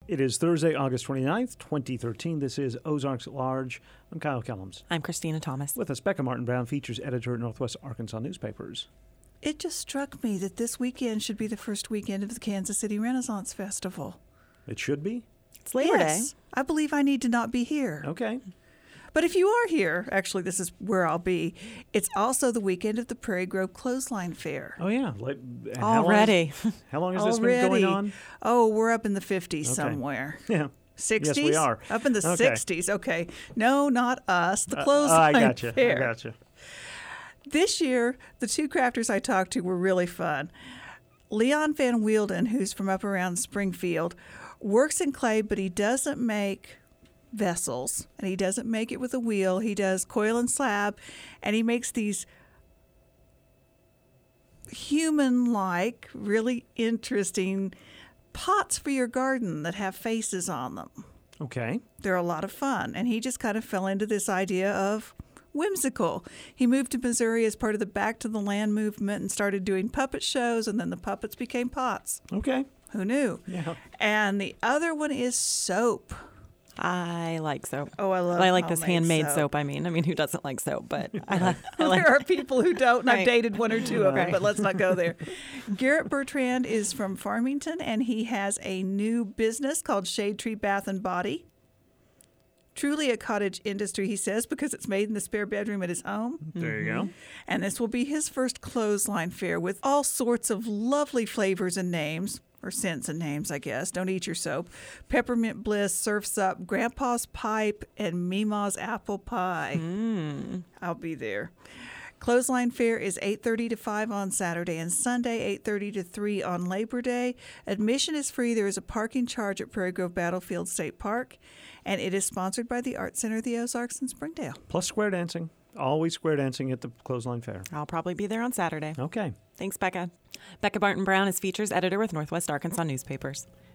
It is Thursday, August 29th, 2013. This is Ozarks at Large. I'm Kyle Kellums. I'm Christina Thomas. With us, Becca Martin Brown, features editor at Northwest Arkansas Newspapers. It just struck me that this weekend should be the first weekend of the Kansas City Renaissance Festival. It should be? It's Labor Day. I believe I need to not be here. Okay. But if you are here, actually, this is where I'll be. It's also the weekend of the Prairie Grove Clothesline Fair. Oh, yeah. Already. How long has this been going on? Oh, we're up in the 50s somewhere. Yeah. 60s? Yes, we are. Up in the Okay. 60s. Okay. No, not us. The Clothesline I got you. Fair. I got you. This year, the two crafters I talked to were really fun. Leon Van Wielden, who's from up around Springfield, works in clay, but he doesn't make vessels, and he doesn't make it with a wheel. He does coil and slab, and he makes these human-like, really interesting pots for your garden that have faces on them. Okay. They're a lot of fun, and he just kind of fell into this idea of whimsical. He moved to Missouri as part of the Back to the Land movement and started doing puppet shows, and then the puppets became pots. Okay. Who knew? Yeah. And the other one is soap. I like soap. Oh, I love I like this homemade handmade soap. soap. I mean, who doesn't like soap? But I like. There are people who don't, and I've Right. dated one or two of them, Right. but let's not go there. Garrett Bertrand is from Farmington, and he has a new business called Shade Tree Bath and Body. Truly a cottage industry, he says, because it's made in the spare bedroom at his home. There you go. And this will be his first clothesline fair with all sorts of lovely flavors and names, or scents and names, I guess. Don't eat your soap. Peppermint Bliss, Surf's Up, Grandpa's Pipe, and Mima's Apple Pie. I'll be there. Clothesline Fair is 8:30 to 5 on Saturday and Sunday, 8:30 to 3 on Labor Day. Admission is free. There is a parking charge at Prairie Grove Battlefield State Park, and it is sponsored by the Art Center of the Ozarks in Springdale. Plus square dancing. Always square dancing at the Clothesline Fair. I'll probably be there on Saturday. Okay. Thanks, Becca. Becca Martin Brown is features editor with Northwest Arkansas Newspapers.